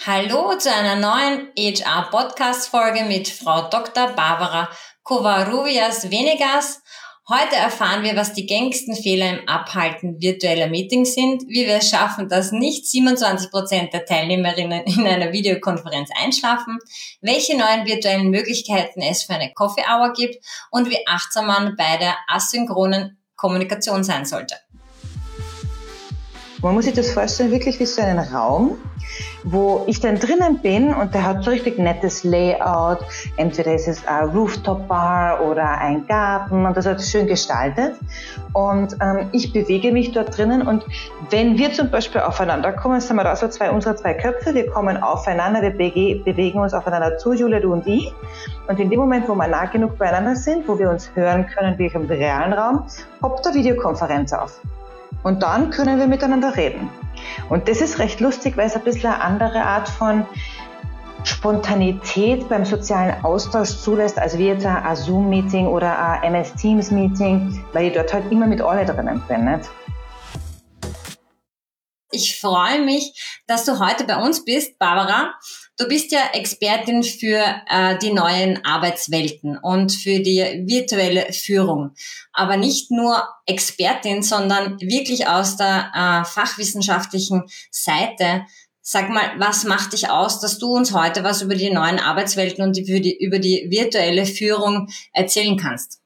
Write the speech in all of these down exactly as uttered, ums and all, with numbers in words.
Hallo zu einer neuen H R-Podcast-Folge mit Frau Doktor Barbara Covarrubias-Venegas. Heute erfahren wir, was die gängigsten Fehler im Abhalten virtueller Meetings sind, wie wir es schaffen, dass nicht siebenundzwanzig Prozent der Teilnehmerinnen in einer Videokonferenz einschlafen, welche neuen virtuellen Möglichkeiten es für eine Coffee Hour gibt und wie achtsam man bei der asynchronen Kommunikation sein sollte. Man muss sich das vorstellen, wirklich wie so einen Raum, wo ich dann drinnen bin und der hat so richtig nettes Layout. Entweder ist es eine Rooftop-Bar oder ein Garten und das hat schön gestaltet. Und ähm, ich bewege mich dort drinnen und wenn wir zum Beispiel aufeinander kommen, sind wir da so zwei, unsere zwei Köpfe, wir kommen aufeinander, wir bege- bewegen uns aufeinander zu, Julia, du und ich. Und in dem Moment, wo wir nah genug beieinander sind, wo wir uns hören können, wie im realen Raum, poppt eine Videokonferenz auf. Und dann können wir miteinander reden. Und das ist recht lustig, weil es ein bisschen eine andere Art von Spontanität beim sozialen Austausch zulässt, als wie jetzt ein Zoom-Meeting oder ein M S Teams-Meeting, weil ich dort halt immer mit allen drinnen bin, nicht? Ich freue mich, dass du heute bei uns bist, Barbara. Du bist ja Expertin für äh, die neuen Arbeitswelten und für die virtuelle Führung. Aber nicht nur Expertin, sondern wirklich aus der äh, fachwissenschaftlichen Seite. Sag mal, was macht dich aus, dass du uns heute was über die neuen Arbeitswelten und die, die, über die virtuelle Führung erzählen kannst?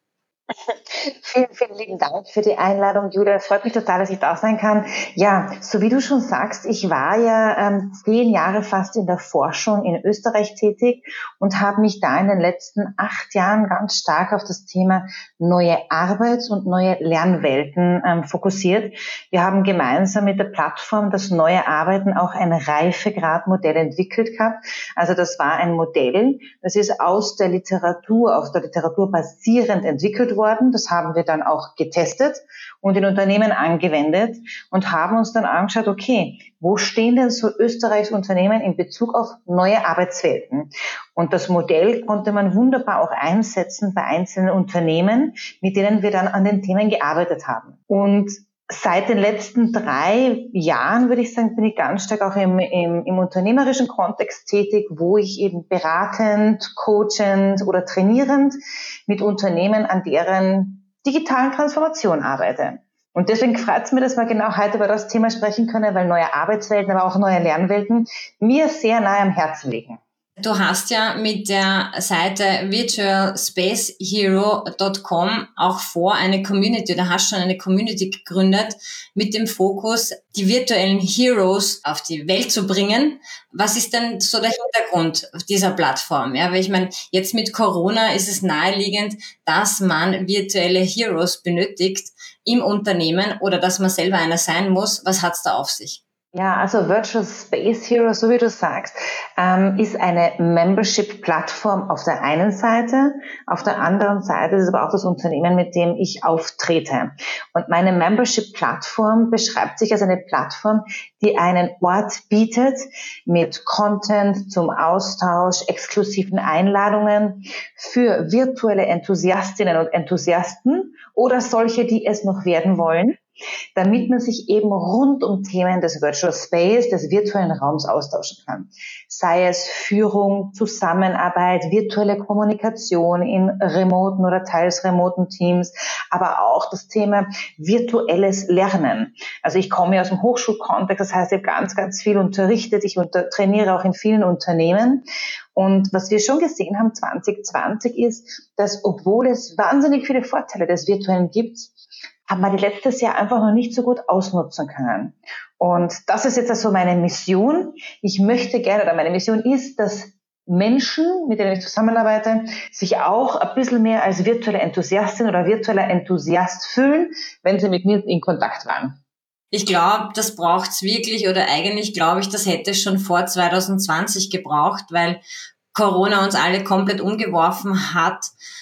Vielen, vielen lieben Dank für die Einladung, Julia. Es freut mich total, dass ich da sein kann. Ja, so wie du schon sagst, ich war ja ähm, zehn Jahre fast in der Forschung in Österreich tätig und habe mich da in den letzten acht Jahren ganz stark auf das Thema neue Arbeits- und neue Lernwelten ähm, fokussiert. Wir haben gemeinsam mit der Plattform das neue Arbeiten auch ein Reifegradmodell entwickelt gehabt. Also das war ein Modell, das ist aus der Literatur, auf der Literatur basierend entwickelt worden. Das haben wir dann auch getestet und in Unternehmen angewendet und haben uns dann angeschaut, okay, wo stehen denn so Österreichs Unternehmen in Bezug auf neue Arbeitswelten? Und das Modell konnte man wunderbar auch einsetzen bei einzelnen Unternehmen, mit denen wir dann an den Themen gearbeitet haben. Und seit den letzten drei Jahren, würde ich sagen, bin ich ganz stark auch im, im, im unternehmerischen Kontext tätig, wo ich eben beratend, coachend oder trainierend mit Unternehmen an deren digitalen Transformation arbeite. Und deswegen freut es mich, dass wir genau heute über das Thema sprechen können, weil neue Arbeitswelten, aber auch neue Lernwelten mir sehr nahe am Herzen liegen. Du hast ja mit der Seite virtual space hero dot com auch vor, eine Community, oder hast schon eine Community gegründet, mit dem Fokus, die virtuellen Heroes auf die Welt zu bringen. Was ist denn so der Hintergrund dieser Plattform? Ja, weil ich meine, jetzt mit Corona ist es naheliegend, dass man virtuelle Heroes benötigt im Unternehmen oder dass man selber einer sein muss. Was hat's da auf sich? Ja, also Virtual Space Hero, so wie du sagst, ähm, ist eine Membership-Plattform auf der einen Seite. Auf der anderen Seite ist es aber auch das Unternehmen, mit dem ich auftrete. Und meine Membership-Plattform beschreibt sich als eine Plattform, die einen Ort bietet mit Content zum Austausch, exklusiven Einladungen für virtuelle Enthusiastinnen und Enthusiasten oder solche, die es noch werden wollen, damit man sich eben rund um Themen des Virtual Space, des virtuellen Raums austauschen kann. Sei es Führung, Zusammenarbeit, virtuelle Kommunikation in remoten oder teils remoten Teams, aber auch das Thema virtuelles Lernen. Also ich komme ja aus dem Hochschulkontext, das heißt, ich habe ganz, ganz viel unterrichtet, ich unter, trainiere auch in vielen Unternehmen. Und was wir schon gesehen haben zwanzig zwanzig ist, dass obwohl es wahnsinnig viele Vorteile des Virtuellen gibt, haben wir die letztes Jahr einfach noch nicht so gut ausnutzen können. Und das ist jetzt also meine Mission. Ich möchte gerne, oder meine Mission ist, dass Menschen, mit denen ich zusammenarbeite, sich auch ein bisschen mehr als virtuelle Enthusiastin oder virtueller Enthusiast fühlen, wenn sie mit mir in Kontakt waren. Ich glaube, das braucht's wirklich, oder eigentlich glaube ich, das hätte es schon vor zwanzig zwanzig gebraucht, weil Corona uns alle komplett umgeworfen hat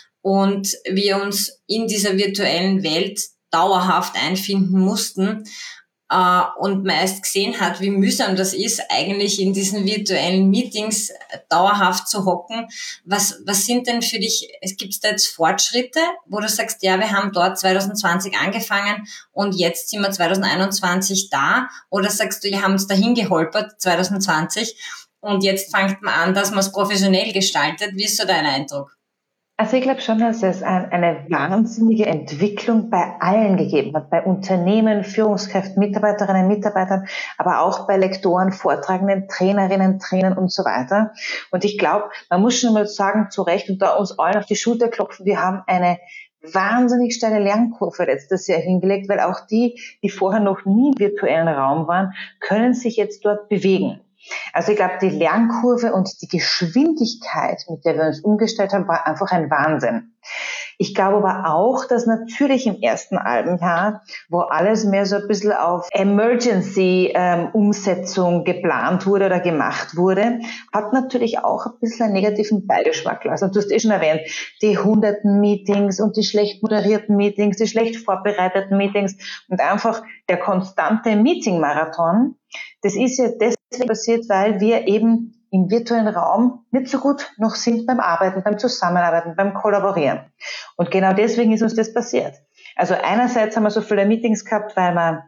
und wir uns in dieser virtuellen Welt dauerhaft einfinden mussten äh, und man erst gesehen hat, wie mühsam das ist, eigentlich in diesen virtuellen Meetings dauerhaft zu hocken. Was, was sind denn für dich, es gibt da jetzt Fortschritte, wo du sagst, ja, wir haben dort zwanzig zwanzig angefangen und jetzt sind wir zwanzig einundzwanzig da, oder sagst du, wir haben uns dahin geholpert zwanzig zwanzig und jetzt fängt man an, dass man es professionell gestaltet. Wie ist so dein Eindruck? Also ich glaube schon, dass es ein, eine wahnsinnige Entwicklung bei allen gegeben hat, bei Unternehmen, Führungskräften, Mitarbeiterinnen, Mitarbeitern, aber auch bei Lektoren, Vortragenden, Trainerinnen, Trainern und so weiter. Und ich glaube, man muss schon mal sagen, zu Recht und da uns allen auf die Schulter klopfen, wir haben eine wahnsinnig steile Lernkurve letztes Jahr hingelegt, weil auch die, die vorher noch nie im virtuellen Raum waren, können sich jetzt dort bewegen. Also ich glaube, die Lernkurve und die Geschwindigkeit, mit der wir uns umgestellt haben, war einfach ein Wahnsinn. Ich glaube aber auch, dass natürlich im ersten halben Jahr, wo alles mehr so ein bisschen auf Emergency-Umsetzung ähm, geplant wurde oder gemacht wurde, hat natürlich auch ein bisschen einen negativen Beigeschmack gelassen. Und du hast eh schon erwähnt, die hunderten Meetings und die schlecht moderierten Meetings, die schlecht vorbereiteten Meetings und einfach der konstante Meeting-Marathon. Das ist ja deswegen passiert, weil wir eben im virtuellen Raum nicht so gut noch sind beim Arbeiten, beim Zusammenarbeiten, beim Kollaborieren. Und genau deswegen ist uns das passiert. Also einerseits haben wir so viele Meetings gehabt, weil wir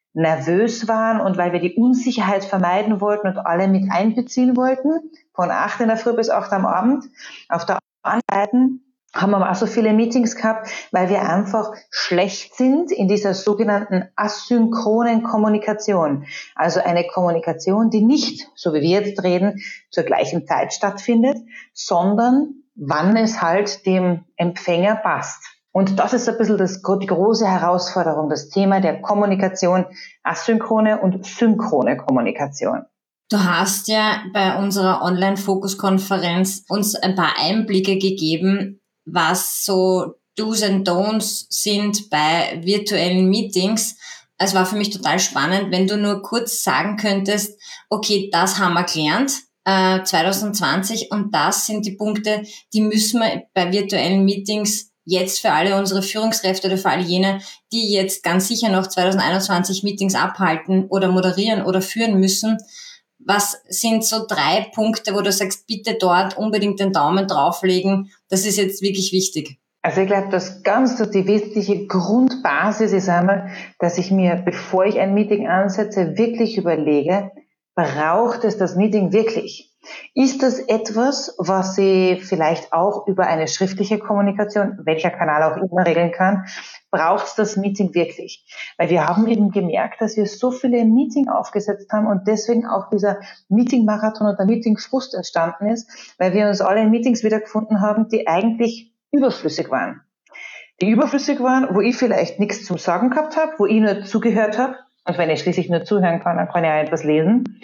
nervös waren und weil wir die Unsicherheit vermeiden wollten und alle mit einbeziehen wollten, von acht in der Früh bis acht am Abend. Auf der anderen Seite haben wir auch so viele Meetings gehabt, weil wir einfach schlecht sind in dieser sogenannten asynchronen Kommunikation. Also eine Kommunikation, die nicht, so wie wir jetzt reden, zur gleichen Zeit stattfindet, sondern wann es halt dem Empfänger passt. Und das ist ein bisschen das, die große Herausforderung, das Thema der Kommunikation, asynchrone und synchrone Kommunikation. Du hast ja bei unserer Online-Fokus-Konferenz uns ein paar Einblicke gegeben, was so Do's and Don'ts sind bei virtuellen Meetings. Es war für mich total spannend, wenn du nur kurz sagen könntest, okay, das haben wir gelernt äh, zwanzig zwanzig und das sind die Punkte, die müssen wir bei virtuellen Meetings jetzt für alle unsere Führungskräfte oder für alle jene, die jetzt ganz sicher noch zwanzig einundzwanzig Meetings abhalten oder moderieren oder führen müssen. Was sind so drei Punkte, wo du sagst, bitte dort unbedingt den Daumen drauflegen? Das ist jetzt wirklich wichtig. Also ich glaube, das ganz die wesentliche Grundbasis ist einmal, dass ich mir, bevor ich ein Meeting ansetze, wirklich überlege, braucht es das Meeting wirklich? Ist das etwas, was ich vielleicht auch über eine schriftliche Kommunikation, welcher Kanal auch immer, regeln kann? Braucht es das Meeting wirklich? Weil wir haben eben gemerkt, dass wir so viele Meeting aufgesetzt haben und deswegen auch dieser Meeting-Marathon oder Meeting-Frust entstanden ist, weil wir uns alle in Meetings wiedergefunden haben, die eigentlich überflüssig waren. Die überflüssig waren, wo ich vielleicht nichts zum Sagen gehabt habe, wo ich nur zugehört habe. Und wenn ich schließlich nur zuhören kann, dann kann ich auch etwas lesen.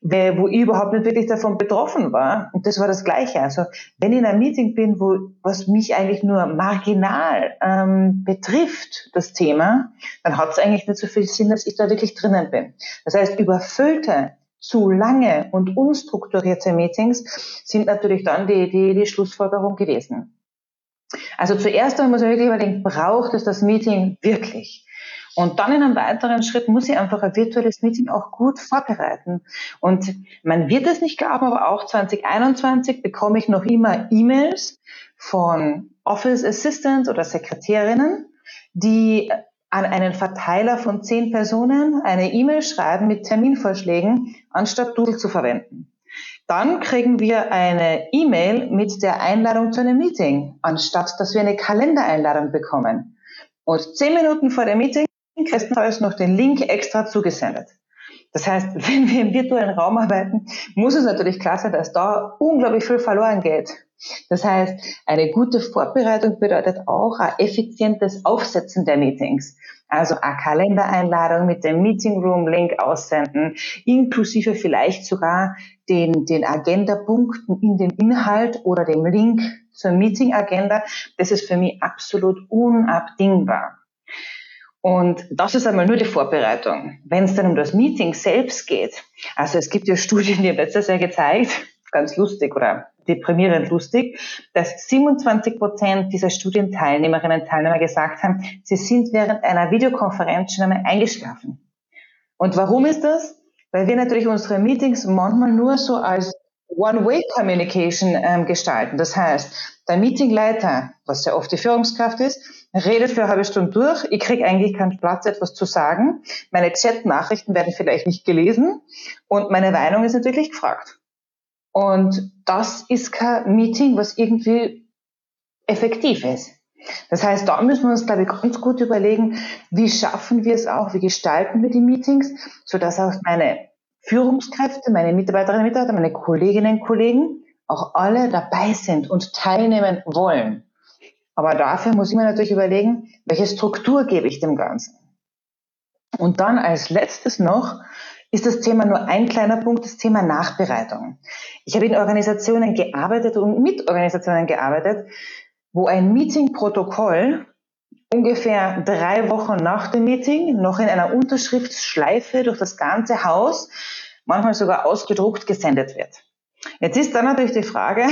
Wo ich überhaupt nicht wirklich davon betroffen war. Und das war das Gleiche. Also wenn ich in einem Meeting bin, wo was mich eigentlich nur marginal ähm, betrifft, das Thema, dann hat es eigentlich nicht so viel Sinn, dass ich da wirklich drinnen bin. Das heißt, überfüllte, zu lange und unstrukturierte Meetings sind natürlich dann die, die, die Schlussfolgerung gewesen. Also zuerst einmal muss ich wirklich überlegen, braucht es das Meeting wirklich? Und dann in einem weiteren Schritt muss ich einfach ein virtuelles Meeting auch gut vorbereiten. Und man wird es nicht glauben, aber auch zwanzig einundzwanzig bekomme ich noch immer E-Mails von Office Assistants oder Sekretärinnen, die an einen Verteiler von zehn Personen eine E-Mail schreiben mit Terminvorschlägen, anstatt Doodle zu verwenden. Dann kriegen wir eine E-Mail mit der Einladung zu einem Meeting, anstatt dass wir eine Kalendereinladung bekommen. Und zehn Minuten vor dem Meeting bestenfalls noch den Link extra zugesendet. Das heißt, wenn wir im virtuellen Raum arbeiten, muss es natürlich klar sein, dass da unglaublich viel verloren geht. Das heißt, eine gute Vorbereitung bedeutet auch ein effizientes Aufsetzen der Meetings. Also eine Kalendereinladung mit dem Meeting Room Link aussenden, inklusive vielleicht sogar den, den Agenda-Punkten in dem Inhalt oder dem Link zur Meeting-Agenda. Das ist für mich absolut unabdingbar. Und das ist einmal nur die Vorbereitung. Wenn es dann um das Meeting selbst geht, also es gibt ja Studien, die haben letztes Jahr gezeigt, ganz lustig oder deprimierend lustig, dass siebenundzwanzig Prozent dieser Studienteilnehmerinnen und Teilnehmer gesagt haben, sie sind während einer Videokonferenz schon einmal eingeschlafen. Und warum ist das? Weil wir natürlich unsere Meetings manchmal nur so als One-Way-Communication ähm, gestalten. Das heißt, der Meetingleiter, was ja oft die Führungskraft ist, redet für eine halbe Stunde durch. Ich kriege eigentlich keinen Platz, etwas zu sagen. Meine Chat-Nachrichten werden vielleicht nicht gelesen und meine Meinung ist natürlich gefragt. Und das ist kein Meeting, was irgendwie effektiv ist. Das heißt, da müssen wir uns, glaube ich, ganz gut überlegen, wie schaffen wir es auch, wie gestalten wir die Meetings, sodass auch meine Führungskräfte, meine Mitarbeiterinnen und Mitarbeiter, meine Kolleginnen und Kollegen auch alle dabei sind und teilnehmen wollen. Aber dafür muss ich mir natürlich überlegen, welche Struktur gebe ich dem Ganzen. Und dann als letztes noch ist das Thema nur ein kleiner Punkt, das Thema Nachbereitung. Ich habe in Organisationen gearbeitet und mit Organisationen gearbeitet, wo ein Meeting-Protokoll ungefähr drei Wochen nach dem Meeting noch in einer Unterschriftsschleife durch das ganze Haus, manchmal sogar ausgedruckt, gesendet wird. Jetzt ist dann natürlich die Frage,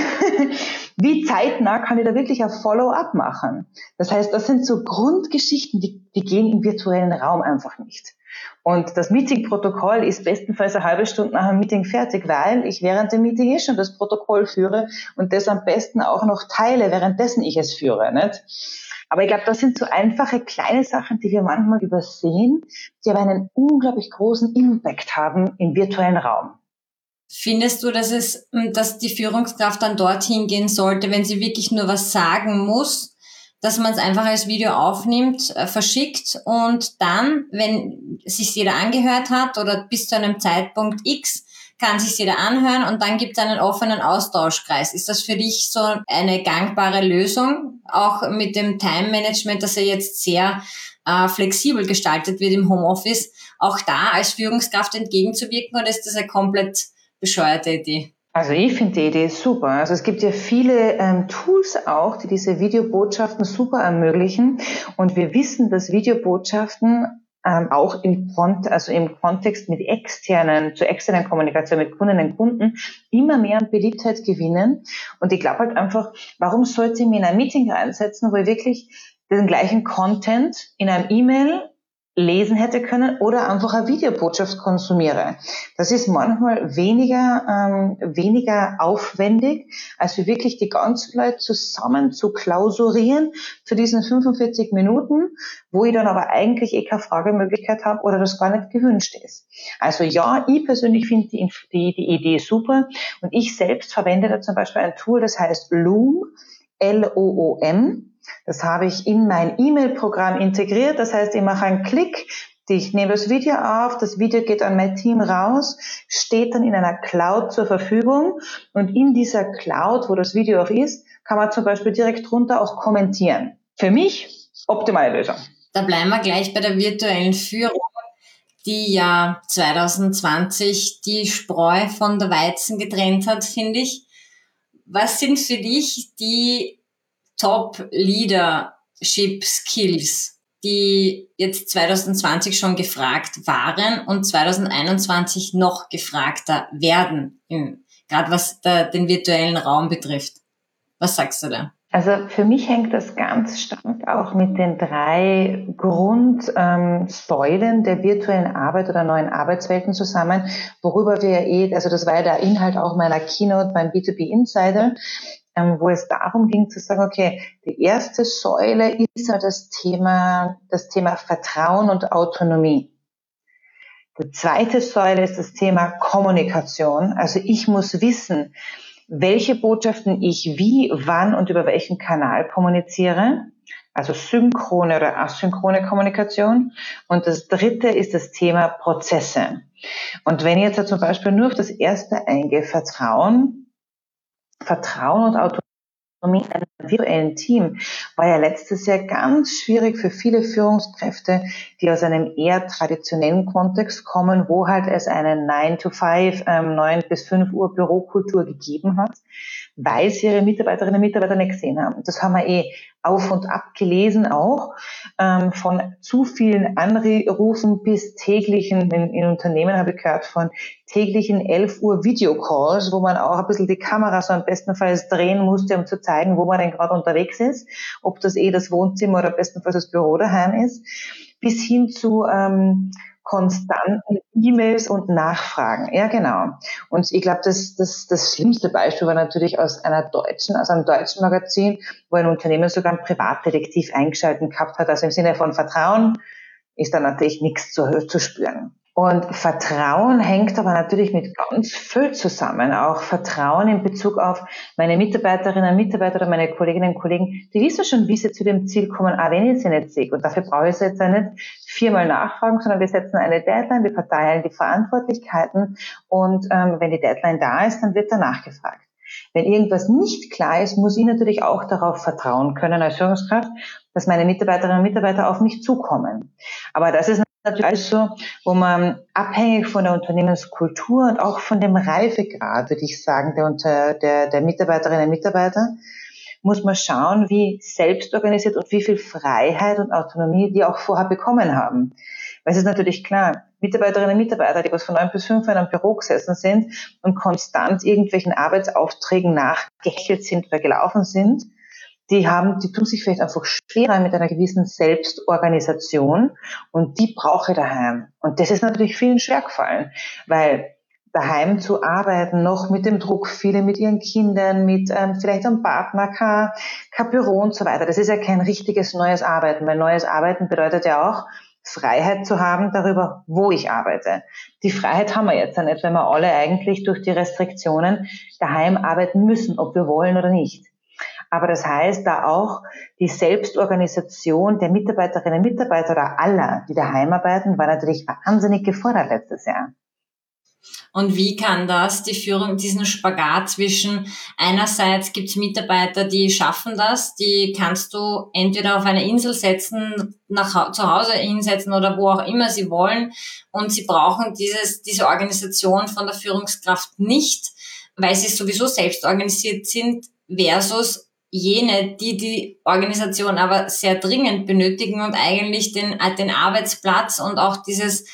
wie zeitnah kann ich da wirklich ein Follow-up machen? Das heißt, das sind so Grundgeschichten, die, die gehen im virtuellen Raum einfach nicht. Und das Meeting-Protokoll ist bestenfalls eine halbe Stunde nach dem Meeting fertig, weil ich während dem Meeting eh schon das Protokoll führe und das am besten auch noch teile, währenddessen ich es führe, nicht? Aber ich glaube, das sind so einfache kleine Sachen, die wir manchmal übersehen, die aber einen unglaublich großen Impact haben im virtuellen Raum. Findest du, dass es, dass die Führungskraft dann dorthin gehen sollte, wenn sie wirklich nur was sagen muss, dass man es einfach als Video aufnimmt, äh, verschickt und dann, wenn sich jeder angehört hat oder bis zu einem Zeitpunkt X, kann sich jeder anhören und dann gibt es einen offenen Austauschkreis. Ist das für dich so eine gangbare Lösung, auch mit dem Time-Management, das ja jetzt sehr äh, flexibel gestaltet wird im Homeoffice, auch da als Führungskraft entgegenzuwirken, oder ist das eine komplett bescheuerte Idee? Also ich finde die Idee super. Also es gibt ja viele ähm, Tools auch, die diese Videobotschaften super ermöglichen. Und wir wissen, dass Videobotschaften ähm, auch im, Kont- also im Kontext mit externen, zur externen Kommunikation mit Kundinnen und Kunden immer mehr an Beliebtheit gewinnen. Und ich glaube halt einfach, warum sollte ich mich in ein Meeting reinsetzen, wo ich wirklich den gleichen Content in einem E-Mail lesen hätte können oder einfach eine Videobotschaft konsumiere. Das ist manchmal weniger ähm, weniger aufwendig, als wir wirklich die ganzen Leute zusammen zu klausurieren zu diesen fünfundvierzig Minuten, wo ich dann aber eigentlich eh keine Fragemöglichkeit habe oder das gar nicht gewünscht ist. Also ja, ich persönlich finde die, die, die Idee super und ich selbst verwende da zum Beispiel ein Tool, das heißt Loom, L O O M. Das habe ich in mein E-Mail-Programm integriert. Das heißt, ich mache einen Klick, ich nehme das Video auf, das Video geht an mein Team raus, steht dann in einer Cloud zur Verfügung und in dieser Cloud, wo das Video auch ist, kann man zum Beispiel direkt drunter auch kommentieren. Für mich optimale Lösung. Da bleiben wir gleich bei der virtuellen Führung, die ja zwanzig zwanzig die Spreu von der Weizen getrennt hat, finde ich. Was sind für dich die Top-Leadership-Skills, die jetzt zwanzig zwanzig schon gefragt waren und zwanzig einundzwanzig noch gefragter werden, gerade was der, den virtuellen Raum betrifft? Was sagst du da? Also für mich hängt das ganz stark auch mit den drei Grundsäulen ähm, der virtuellen Arbeit oder neuen Arbeitswelten zusammen, worüber wir ja eh, also das war ja der Inhalt auch meiner Keynote beim B zwei B Insider, ähm, wo es darum ging zu sagen, okay, die erste Säule ist ja das Thema, das Thema Vertrauen und Autonomie. Die zweite Säule ist das Thema Kommunikation. Also ich muss wissen, welche Botschaften ich wie, wann und über welchen Kanal kommuniziere, also synchrone oder asynchrone Kommunikation. Und das dritte ist das Thema Prozesse. Und wenn ich jetzt zum Beispiel nur auf das erste eingehe, Vertrauen, Vertrauen und Autonomie in einem virtuellen Team, war ja letztes Jahr ganz schwierig für viele Führungskräfte, die aus einem eher traditionellen Kontext kommen, wo halt es eine nine to five, ähm, neun bis fünf Uhr Bürokultur gegeben hat, weil sie ihre Mitarbeiterinnen und Mitarbeiter nicht gesehen haben. Das haben wir eh auf und ab gelesen auch, ähm, von zu vielen Anrufen bis täglichen, in, in Unternehmen habe ich gehört, von täglichen elf Uhr Videocalls, wo man auch ein bisschen die Kamera so am bestenfalls drehen musste, um zu zeigen, wo man denn gerade unterwegs ist, ob das eh das Wohnzimmer oder bestenfalls das Büro daheim ist, bis hin zu ähm, konstanten E-Mails und Nachfragen. Ja, genau. Und ich glaube, das, das, das schlimmste Beispiel war natürlich aus einer deutschen, aus einem deutschen Magazin, wo ein Unternehmen sogar einen Privatdetektiv eingeschaltet gehabt hat. Also im Sinne von Vertrauen ist da natürlich nichts zu, zu spüren. Und Vertrauen hängt aber natürlich mit ganz viel zusammen. Auch Vertrauen in Bezug auf meine Mitarbeiterinnen und Mitarbeiter oder meine Kolleginnen und Kollegen, die wissen schon, wie sie zu dem Ziel kommen, auch wenn ich sie nicht sehe. Und dafür brauche ich sie jetzt nicht viermal nachfragen, sondern wir setzen eine Deadline, wir verteilen die Verantwortlichkeiten und ähm, wenn die Deadline da ist, dann wird danach gefragt. Wenn irgendwas nicht klar ist, muss ich natürlich auch darauf vertrauen können als Führungskraft, dass meine Mitarbeiterinnen und Mitarbeiter auf mich zukommen. Aber das ist natürlich alles so, wo man abhängig von der Unternehmenskultur und auch von dem Reifegrad, würde ich sagen, der, unter, der, der Mitarbeiterinnen und Mitarbeiter, muss man schauen, wie selbstorganisiert und wie viel Freiheit und Autonomie die auch vorher bekommen haben. Weil es ist natürlich klar, Mitarbeiterinnen und Mitarbeiter, die was von neun bis fünf in einem Büro gesessen sind und konstant irgendwelchen Arbeitsaufträgen nachgehechelt sind oder gelaufen sind, die haben, die tun sich vielleicht einfach schwerer mit einer gewissen Selbstorganisation und die brauche ich daheim. Und das ist natürlich vielen schwer gefallen, weil daheim zu arbeiten, noch mit dem Druck, viele mit ihren Kindern, mit ähm, vielleicht einem Partner, kein, kein Büro und so weiter. Das ist ja kein richtiges neues Arbeiten, weil neues Arbeiten bedeutet ja auch, Freiheit zu haben darüber, wo ich arbeite. Die Freiheit haben wir jetzt ja nicht, wenn wir alle eigentlich durch die Restriktionen daheim arbeiten müssen, ob wir wollen oder nicht. Aber das heißt, da auch die Selbstorganisation der Mitarbeiterinnen und Mitarbeiter oder aller, die daheim arbeiten, war natürlich wahnsinnig gefordert letztes Jahr. Und wie kann das die Führung, diesen Spagat zwischen einerseits gibt es Mitarbeiter, die schaffen das, die kannst du entweder auf eine Insel setzen, nach zu Hause hinsetzen oder wo auch immer sie wollen und sie brauchen dieses diese Organisation von der Führungskraft nicht, weil sie sowieso selbst organisiert sind, versus jene, die die Organisation aber sehr dringend benötigen und eigentlich den, den Arbeitsplatz und auch dieses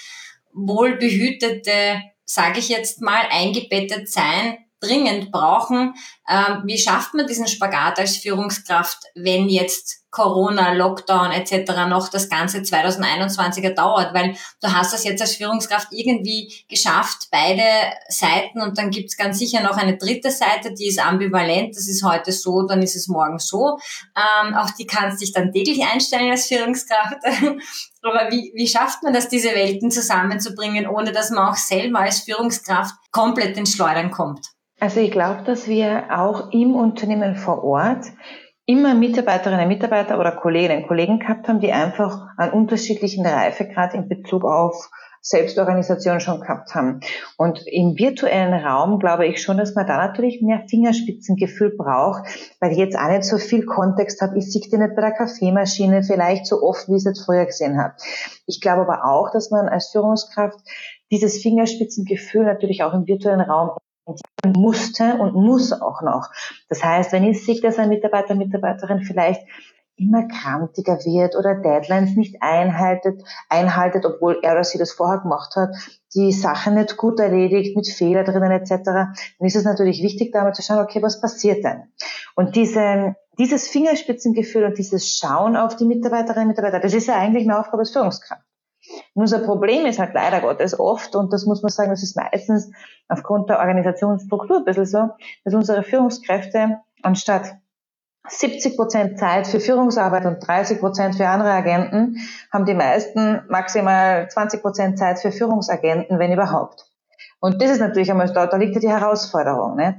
wohlbehütete, sage ich jetzt mal, eingebettet sein, dringend brauchen. Ähm, wie schafft man diesen Spagat als Führungskraft, wenn jetzt Corona, Lockdown et cetera noch das ganze zwanzig einundzwanziger dauert? Weil du hast das jetzt als Führungskraft irgendwie geschafft, beide Seiten, und dann gibt's ganz sicher noch eine dritte Seite, die ist ambivalent, das ist heute so, dann ist es morgen so. Ähm, auf die kannst du dich dann täglich einstellen als Führungskraft. Aber wie, wie schafft man das, diese Welten zusammenzubringen, ohne dass man auch selber als Führungskraft komplett ins Schleudern kommt? Also ich glaube, dass wir auch im Unternehmen vor Ort immer Mitarbeiterinnen und Mitarbeiter oder Kolleginnen und Kollegen gehabt haben, die einfach einen unterschiedlichen Reifegrad in Bezug auf Selbstorganisation schon gehabt haben. Und im virtuellen Raum glaube ich schon, dass man da natürlich mehr Fingerspitzengefühl braucht, weil ich jetzt auch nicht so viel Kontext habe. Ich sehe die nicht bei der Kaffeemaschine vielleicht so oft, wie ich es jetzt früher gesehen habe. Ich glaube aber auch, dass man als Führungskraft dieses Fingerspitzengefühl natürlich auch im virtuellen Raum musste und muss auch noch. Das heißt, wenn ich sehe, dass ein Mitarbeiter, Mitarbeiterin vielleicht immer krantiger wird oder Deadlines nicht einhaltet, einhaltet, obwohl er oder sie das vorher gemacht hat, die Sache nicht gut erledigt, mit Fehler drinnen et cetera, dann ist es natürlich wichtig, da mal zu schauen, okay, was passiert denn? Und diese, dieses Fingerspitzengefühl und dieses Schauen auf die Mitarbeiterinnen und Mitarbeiter, das ist ja eigentlich eine Aufgabe als Führungskraft. Unser Problem ist halt leider Gottes oft, und das muss man sagen, das ist meistens aufgrund der Organisationsstruktur ein bisschen so, dass unsere Führungskräfte anstatt siebzig Prozent Zeit für Führungsarbeit und dreißig Prozent für andere Agenten, haben die meisten maximal zwanzig Prozent Zeit für Führungsagenten, wenn überhaupt. Und das ist natürlich einmal, da, da liegt ja die Herausforderung, nicht?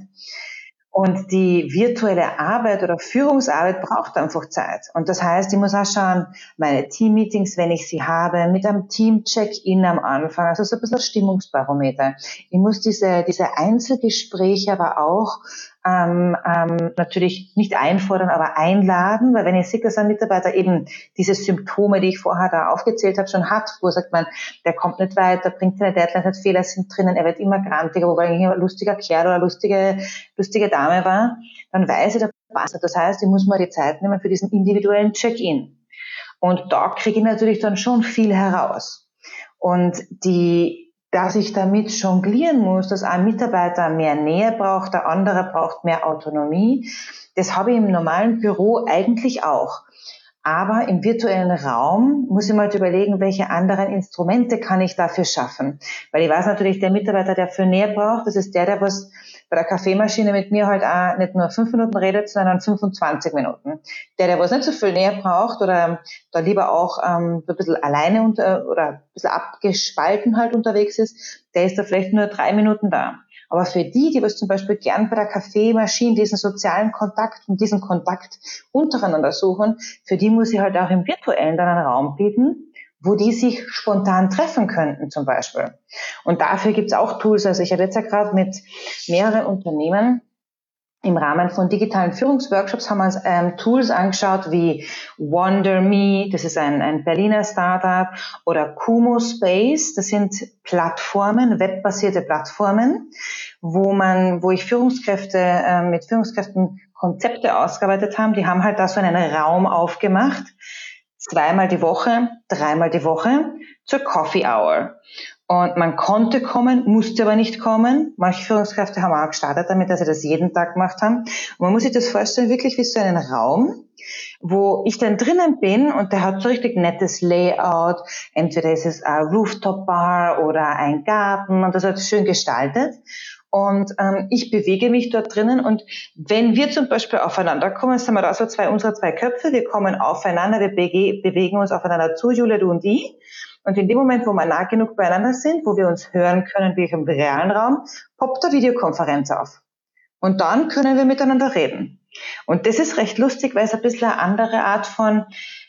Und die virtuelle Arbeit oder Führungsarbeit braucht einfach Zeit. Und das heißt, ich muss auch schauen, meine Team-Meetings, wenn ich sie habe, mit einem Team-Check-In am Anfang, also so ein bisschen Stimmungsbarometer. Ich muss diese, diese Einzelgespräche aber auch ähm, ähm, natürlich nicht einfordern, aber einladen, weil wenn ich sehe, dass ein Mitarbeiter eben diese Symptome, die ich vorher da aufgezählt habe, schon hat, wo sagt man, der kommt nicht weiter, bringt seine Deadlines nicht, Fehler sind drinnen, er wird immer grantiger, wobei er eigentlich ein lustiger Kerl oder lustige, lustige Dame war, dann weiß ich, der passt. Das heißt, ich muss mal die Zeit nehmen für diesen individuellen Check-in. Und da kriege ich natürlich dann schon viel heraus. Und die dass ich damit jonglieren muss, dass ein Mitarbeiter mehr Nähe braucht, der andere braucht mehr Autonomie. Das habe ich im normalen Büro eigentlich auch. Aber im virtuellen Raum muss ich mal überlegen, welche anderen Instrumente kann ich dafür schaffen. Weil ich weiß natürlich, der Mitarbeiter, der für näher braucht, das ist der, der was bei der Kaffeemaschine mit mir halt auch nicht nur fünf Minuten redet, sondern fünfundzwanzig Minuten. Der, der was nicht so viel näher braucht oder da lieber auch ähm, so ein bisschen alleine unter, oder ein bisschen abgespalten halt unterwegs ist, der ist da vielleicht nur drei Minuten da. Aber für die, die was zum Beispiel gern bei der Kaffeemaschine diesen sozialen Kontakt und diesen Kontakt untereinander suchen, für die muss ich halt auch im virtuellen dann einen Raum bieten, wo die sich spontan treffen könnten zum Beispiel. Und dafür gibt's auch Tools. Also ich habe jetzt ja gerade mit mehreren Unternehmen im Rahmen von digitalen Führungsworkshops haben wir uns ähm, Tools angeschaut wie WonderMe, das ist ein, ein Berliner Startup, oder Kumo Space, das sind Plattformen, webbasierte Plattformen, wo man, wo ich Führungskräfte äh, mit Führungskräften Konzepte ausgearbeitet haben. Die haben halt da so einen Raum aufgemacht, zweimal die Woche, dreimal die Woche zur Coffee Hour. Und man konnte kommen, musste aber nicht kommen. Manche Führungskräfte haben auch gestartet damit, dass sie das jeden Tag gemacht haben. Und man muss sich das vorstellen, wirklich wie so einen Raum, wo ich dann drinnen bin und der hat so richtig nettes Layout. Entweder ist es eine Rooftop-Bar oder ein Garten und das wird schön gestaltet. Und ähm, ich bewege mich dort drinnen und wenn wir zum Beispiel aufeinander kommen, sind wir da so zwei, unsere zwei Köpfe, wir kommen aufeinander, wir bege- bewegen uns aufeinander zu, Julia, du und ich. Und in dem Moment, wo wir nah genug beieinander sind, wo wir uns hören können, wie im realen Raum, poppt eine Videokonferenz auf. Und dann können wir miteinander reden. Und das ist recht lustig, weil es ein bisschen eine andere Art von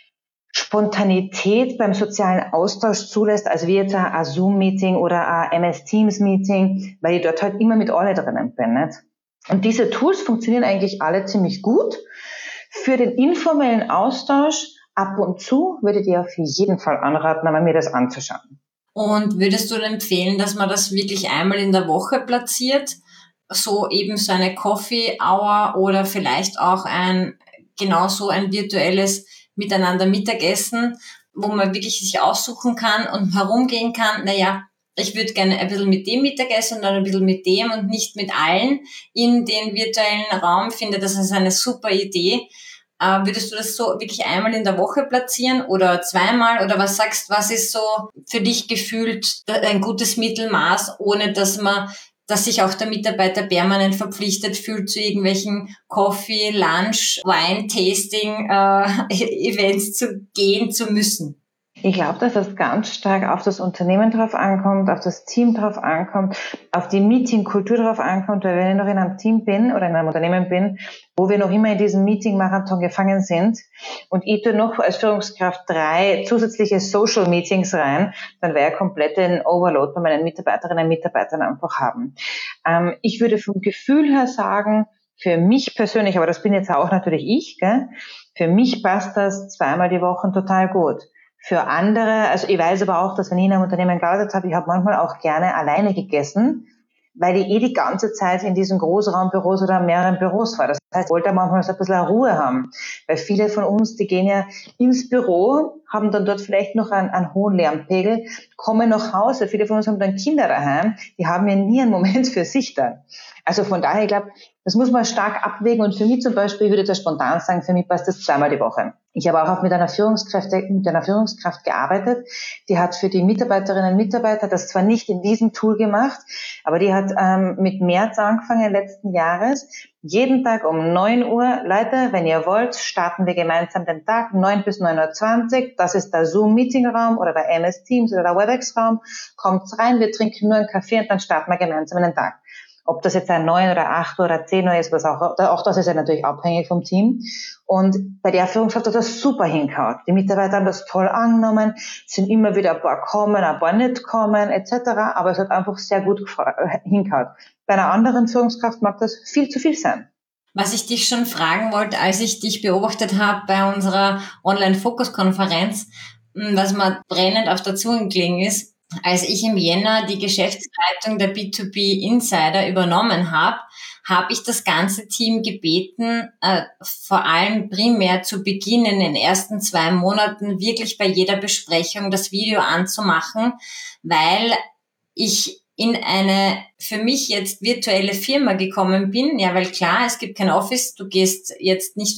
Spontanität beim sozialen Austausch zulässt, als wie jetzt ein Zoom-Meeting oder ein M S Teams-Meeting, weil ich dort halt immer mit alle drinnen bin. Nicht? Und diese Tools funktionieren eigentlich alle ziemlich gut. Für den informellen Austausch ab und zu würde ich dir auf jeden Fall anraten, einmal mir das anzuschauen. Und würdest du denn empfehlen, dass man das wirklich einmal in der Woche platziert? So eben so eine Coffee Hour oder vielleicht auch ein, genauso ein virtuelles Miteinander Mittagessen, wo man wirklich sich aussuchen kann und herumgehen kann, naja, ich würde gerne ein bisschen mit dem Mittagessen und dann ein bisschen mit dem und nicht mit allen in den virtuellen Raum. Ich finde, das ist eine super Idee. Äh, würdest du das so wirklich einmal in der Woche platzieren oder zweimal? Oder was sagst, was ist so für dich gefühlt ein gutes Mittelmaß, ohne dass man, dass sich auch der Mitarbeiter permanent verpflichtet fühlt, zu irgendwelchen Coffee, Lunch, Wine-Tasting äh, Events zu gehen zu müssen? Ich glaube, dass es ganz stark auf das Unternehmen drauf ankommt, auf das Team drauf ankommt, auf die Meetingkultur drauf ankommt, weil wenn ich noch in einem Team bin oder in einem Unternehmen bin, wo wir noch immer in diesem Meeting-Marathon gefangen sind und ich tue noch als Führungskraft drei zusätzliche Social-Meetings rein, dann wäre ich komplett den Overload bei meinen Mitarbeiterinnen und Mitarbeitern einfach haben. Ähm, ich würde vom Gefühl her sagen, für mich persönlich, aber das bin jetzt auch natürlich ich, gell? Für mich passt das zweimal die Woche total gut. Für andere, also ich weiß aber auch, dass wenn ich in einem Unternehmen gearbeitet habe, ich habe manchmal auch gerne alleine gegessen, weil ich eh die ganze Zeit in diesen Großraumbüros oder mehreren Büros war. Das heißt, ich wollte manchmal so ein bisschen Ruhe haben, weil viele von uns, die gehen ja ins Büro, haben dann dort vielleicht noch einen, einen hohen Lärmpegel, kommen nach Hause, viele von uns haben dann Kinder daheim, die haben ja nie einen Moment für sich dann. Also von daher, ich glaube, das muss man stark abwägen und für mich zum Beispiel, ich würde das spontan sagen, für mich passt das zweimal die Woche. Ich habe auch mit einer Führungskraft, mit einer Führungskraft gearbeitet, die hat für die Mitarbeiterinnen und Mitarbeiter das zwar nicht in diesem Tool gemacht, aber die hat ähm, mit März angefangen letzten Jahres, jeden Tag um neun Uhr, Leute, wenn ihr wollt, starten wir gemeinsam den Tag, neun bis neun Uhr zwanzig, das ist der Zoom-Meeting-Raum oder der M S Teams oder der WebEx-Raum, kommt rein, wir trinken nur einen Kaffee und dann starten wir gemeinsam den Tag. Ob das jetzt ein neun oder acht oder zehn Uhr ist, was auch, auch das ist ja natürlich abhängig vom Team. Und bei der Führungskraft hat das super hingehauen. Die Mitarbeiter haben das toll angenommen, sind immer wieder ein paar kommen, ein paar nicht kommen, et cetera. Aber es hat einfach sehr gut hingehauen. Bei einer anderen Führungskraft mag das viel zu viel sein. Was ich dich schon fragen wollte, als ich dich beobachtet habe bei unserer Online-Fokus-Konferenz, was mir brennend auf der Zunge gelegen ist, als ich im Jänner die Geschäftsleitung der B zwei B Insider übernommen habe, habe ich das ganze Team gebeten, äh, vor allem primär zu Beginn in den ersten zwei Monaten wirklich bei jeder Besprechung das Video anzumachen, weil ich in eine für mich jetzt virtuelle Firma gekommen bin. Ja, weil klar, es gibt kein Office, du gehst jetzt nicht und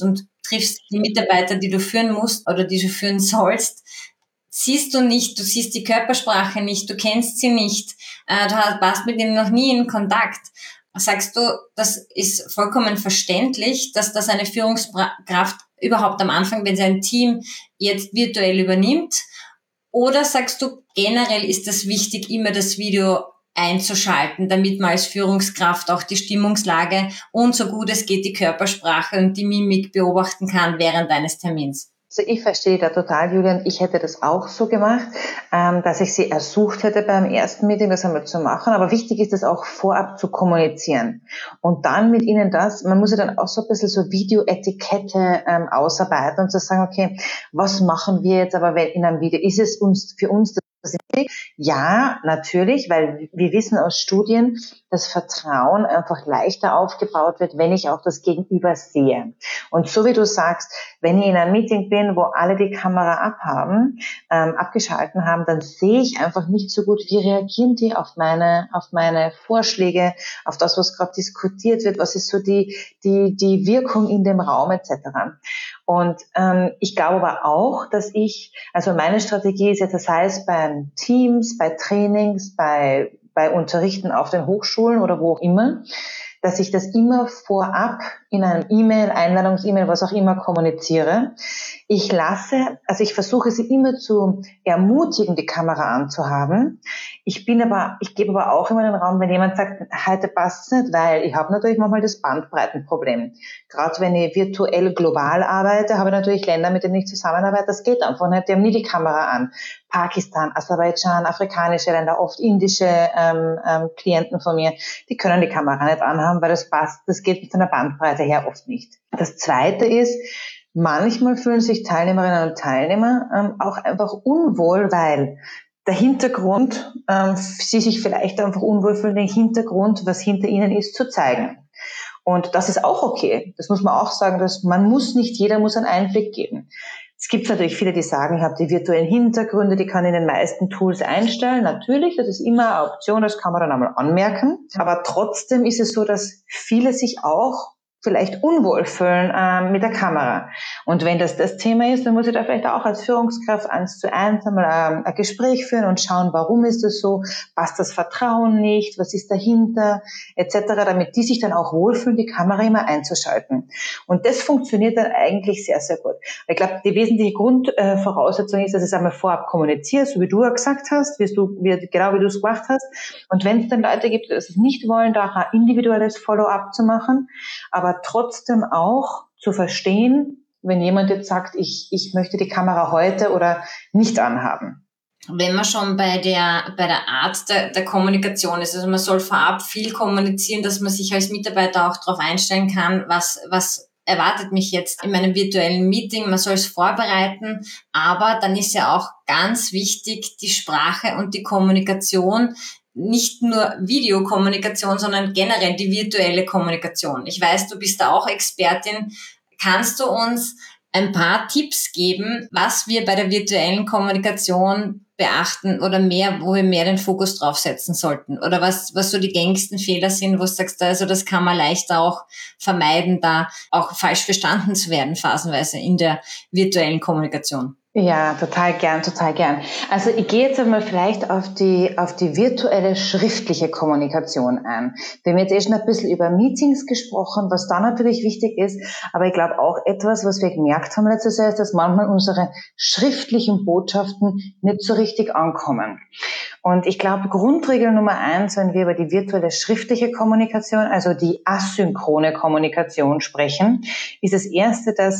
triffst die Mitarbeiter, die du führen musst oder die du führen sollst, siehst du nicht, du siehst die Körpersprache nicht, du kennst sie nicht, äh, du warst mit ihnen noch nie in Kontakt. Sagst du, das ist vollkommen verständlich, dass das eine Führungskraft überhaupt am Anfang, wenn sie ein Team jetzt virtuell übernimmt? Oder sagst du, generell ist es wichtig, immer das Video einzuschalten, damit man als Führungskraft auch die Stimmungslage und so gut es geht die Körpersprache und die Mimik beobachten kann während eines Termins? Also ich verstehe da total, Julian. Ich hätte das auch so gemacht, ähm, dass ich sie ersucht hätte beim ersten Meeting, das einmal zu machen. Aber wichtig ist es auch vorab zu kommunizieren. Und dann mit ihnen das, man muss ja dann auch so ein bisschen so Videoetikette ähm, ausarbeiten und zu sagen, okay, was machen wir jetzt aber in einem Video? Ist es uns für uns das wichtig? Ja, natürlich, weil wir wissen aus Studien, dass Vertrauen einfach leichter aufgebaut wird, wenn ich auch das Gegenüber sehe. Und so wie du sagst, wenn ich in einem Meeting bin, wo alle die Kamera abhaben, ähm, abgeschalten haben, dann sehe ich einfach nicht so gut, wie reagieren die auf meine, auf meine Vorschläge, auf das, was gerade diskutiert wird, was ist so die, die, die Wirkung in dem Raum et cetera. Und ähm, ich glaube aber auch, dass ich, also meine Strategie ist jetzt, das heißt bei Teams, bei Trainings, bei bei Unterrichten auf den Hochschulen oder wo auch immer, dass ich das immer vorab in einem E-Mail, Einladungs-E-Mail, was auch immer kommuniziere. Ich lasse, also ich versuche sie immer zu ermutigen, die Kamera anzuhaben. Ich bin aber, ich gebe aber auch immer den Raum, wenn jemand sagt, heute passt es nicht, weil ich habe natürlich manchmal das Bandbreitenproblem. Gerade wenn ich virtuell global arbeite, habe ich natürlich Länder, mit denen ich zusammenarbeite, das geht einfach nicht, die haben nie die Kamera an. Pakistan, Aserbaidschan, afrikanische Länder, oft indische ähm, ähm, Klienten von mir, die können die Kamera nicht anhaben, weil das passt, das geht von der Bandbreite her oft nicht. Das Zweite ist, manchmal fühlen sich Teilnehmerinnen und Teilnehmer ähm, auch einfach unwohl, weil der Hintergrund, ähm, sie sich vielleicht einfach unwohl fühlen, den Hintergrund, was hinter ihnen ist, zu zeigen. Und das ist auch okay. Das muss man auch sagen, dass man muss nicht, jeder muss einen Einblick geben. Es gibt natürlich viele, die sagen, ich habe die virtuellen Hintergründe, die kann ich in den meisten Tools einstellen. Natürlich, das ist immer eine Option, das kann man dann einmal anmerken. Aber trotzdem ist es so, dass viele sich auch vielleicht unwohl fühlen äh, mit der Kamera. Und wenn das das Thema ist, dann muss ich da vielleicht auch als Führungskraft eins zu eins einmal ähm, ein Gespräch führen und schauen, warum ist das so, passt das Vertrauen nicht, was ist dahinter, et cetera, damit die sich dann auch wohlfühlen, die Kamera immer einzuschalten. Und das funktioniert dann eigentlich sehr, sehr gut. Ich glaube, die wesentliche Grundvoraussetzung ist, dass ich es einmal vorab kommuniziere, so wie du ja gesagt hast, wie du, wie, genau wie du es gemacht hast. Und wenn es dann Leute gibt, die es nicht wollen, da auch ein individuelles Follow-up zu machen, aber trotzdem auch zu verstehen, wenn jemand jetzt sagt, ich, ich möchte die Kamera heute oder nicht anhaben. Wenn man schon bei der, bei der Art der, der Kommunikation ist, also man soll vorab viel kommunizieren, dass man sich als Mitarbeiter auch darauf einstellen kann, was, was erwartet mich jetzt in meinem virtuellen Meeting. Man soll es vorbereiten, aber dann ist ja auch ganz wichtig die Sprache und die Kommunikation, nicht nur Videokommunikation, sondern generell die virtuelle Kommunikation. Ich weiß, du bist da auch Expertin. Kannst du uns ein paar Tipps geben, was wir bei der virtuellen Kommunikation beachten oder mehr, wo wir mehr den Fokus drauf setzen sollten? Oder was, was so die gängigsten Fehler sind, wo du sagst, also das kann man leichter auch vermeiden, da auch falsch verstanden zu werden, phasenweise in der virtuellen Kommunikation? Ja, total gern, total gern. Also ich gehe jetzt einmal vielleicht auf die auf die virtuelle schriftliche Kommunikation ein. Wir haben jetzt eh schon ein bisschen über Meetings gesprochen, was da natürlich wichtig ist, aber ich glaube auch etwas, was wir gemerkt haben letztes Jahr, ist, dass manchmal unsere schriftlichen Botschaften nicht so richtig ankommen. Und ich glaube, Grundregel Nummer eins, wenn wir über die virtuelle schriftliche Kommunikation, also die asynchrone Kommunikation sprechen, ist das Erste, dass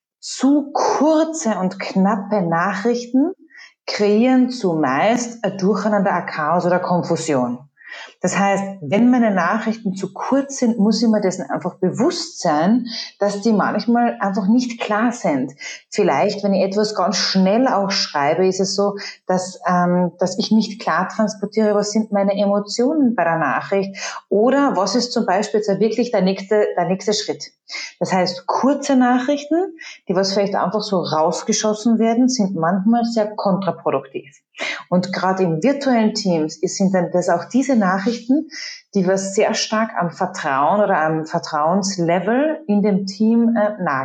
zu kurze und knappe Nachrichten kreieren zumeist ein Durcheinander, ein Chaos oder Konfusion. Das heißt, wenn meine Nachrichten zu kurz sind, muss ich mir dessen einfach bewusst sein, dass die manchmal einfach nicht klar sind. Vielleicht, wenn ich etwas ganz schnell auch schreibe, ist es so, dass, ähm, dass ich nicht klar transportiere, was sind meine Emotionen bei der Nachricht oder was ist zum Beispiel jetzt wirklich der nächste, der nächste Schritt. Das heißt, kurze Nachrichten, die was vielleicht einfach so rausgeschossen werden, sind manchmal sehr kontraproduktiv. Und gerade in virtuellen Teams sind dann das auch diese Nachrichten, die was sehr stark am Vertrauen oder am Vertrauenslevel in dem Team äh, nagen.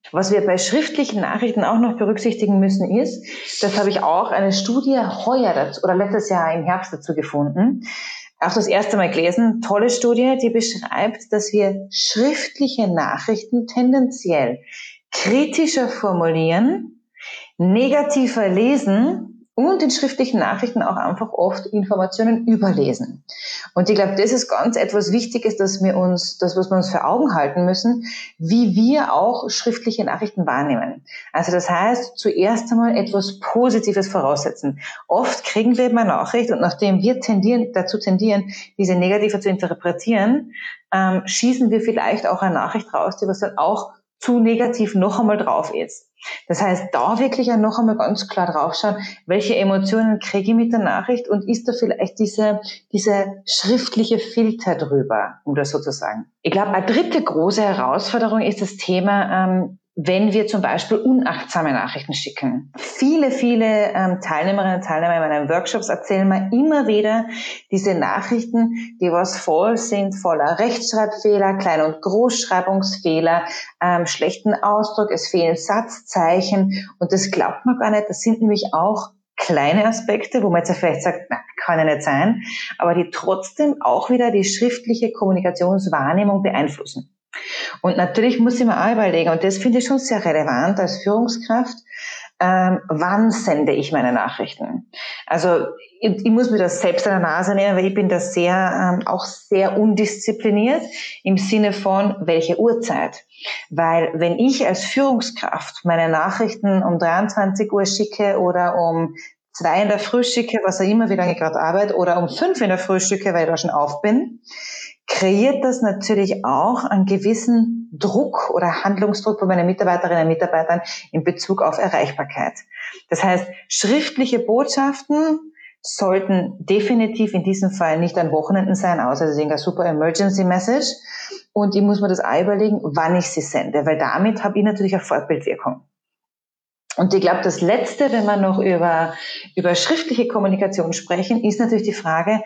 Was wir bei schriftlichen Nachrichten auch noch berücksichtigen müssen ist, das habe ich auch eine Studie heuer dazu, oder letztes Jahr im Herbst dazu gefunden, auch das erste Mal gelesen, tolle Studie, die beschreibt, dass wir schriftliche Nachrichten tendenziell kritischer formulieren, negativer lesen und in schriftlichen Nachrichten auch einfach oft Informationen überlesen. Und ich glaube, das ist ganz etwas Wichtiges, dass wir uns, das, was wir uns vor Augen halten müssen, wie wir auch schriftliche Nachrichten wahrnehmen. Also das heißt, zuerst einmal etwas Positives voraussetzen. Oft kriegen wir immer eine Nachricht und nachdem wir tendieren, dazu tendieren, diese negative zu interpretieren, ähm, schießen wir vielleicht auch eine Nachricht raus, die was dann auch zu negativ noch einmal drauf ist. Das heißt, da wirklich auch noch einmal ganz klar draufschauen, welche Emotionen kriege ich mit der Nachricht und ist da vielleicht diese, diese schriftliche Filter drüber, um das so zu sagen. Ich glaube, eine dritte große Herausforderung ist das Thema, ähm, wenn wir zum Beispiel unachtsame Nachrichten schicken. Viele, viele ähm, Teilnehmerinnen und Teilnehmer in meinen Workshops erzählen mir immer wieder diese Nachrichten, die was voll sind, voller Rechtschreibfehler, Klein- und Großschreibungsfehler, ähm, schlechten Ausdruck, es fehlen Satzzeichen und das glaubt man gar nicht. Das sind nämlich auch kleine Aspekte, wo man jetzt vielleicht sagt, na, kann ja nicht sein, aber die trotzdem auch wieder die schriftliche Kommunikationswahrnehmung beeinflussen. Und natürlich muss ich mir auch überlegen, und das finde ich schon sehr relevant als Führungskraft, ähm, wann sende ich meine Nachrichten? Also ich, ich muss mir das selbst an der Nase nehmen, weil ich bin da sehr, ähm, auch sehr undiszipliniert im Sinne von, welche Uhrzeit? Weil wenn ich als Führungskraft meine Nachrichten um dreiundzwanzig Uhr schicke oder um zwei in der Früh schicke, was auch immer, wie lange ich gerade arbeite, oder um fünf in der Früh schicke, weil ich da schon auf bin, kreiert das natürlich auch einen gewissen Druck oder Handlungsdruck bei meinen Mitarbeiterinnen und Mitarbeitern in Bezug auf Erreichbarkeit. Das heißt, schriftliche Botschaften sollten definitiv in diesem Fall nicht an Wochenenden sein, außer sie sind eine super Emergency Message. Und ich muss mir das auch überlegen, wann ich sie sende, weil damit habe ich natürlich eine Fortbildwirkung. Und ich glaube, das Letzte, wenn wir noch über, über schriftliche Kommunikation sprechen, ist natürlich die Frage,